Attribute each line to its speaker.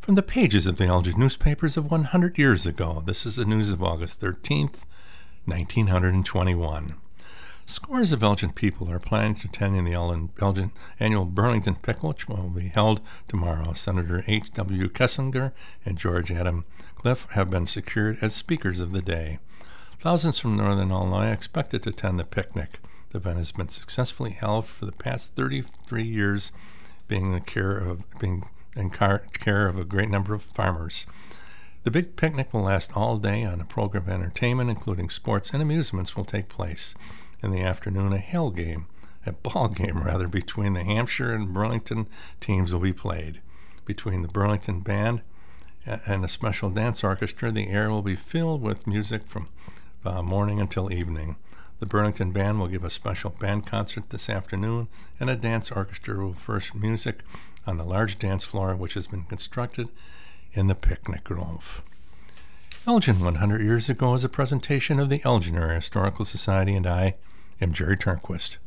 Speaker 1: From the pages of the Elgin newspapers of 100 years ago, this is the news of August 13th, 1921. Scores of Elgin people are planning to attend the Elgin annual Burlington Picnic, which will be held tomorrow. Senator H.W. Kessinger and George Adam Cliff have been secured as speakers of the day. Thousands from northern Illinois are expected to attend the picnic. The event has been successfully held for the past 33 years, being in care of a great number of farmers. The big picnic will last all day on a program of entertainment, including sports and amusements, will take place. In the afternoon, a ball game between the Hampshire and Burlington teams will be played. Between the Burlington Band and a special dance orchestra, the air will be filled with music from morning until evening. The Burlington Band will give a special band concert this afternoon, and a dance orchestra will first music on the large dance floor which has been constructed in the picnic grove. Elgin 100 Years Ago is a presentation of the Elgin Area Historical Society, and I am Jerry Turnquist.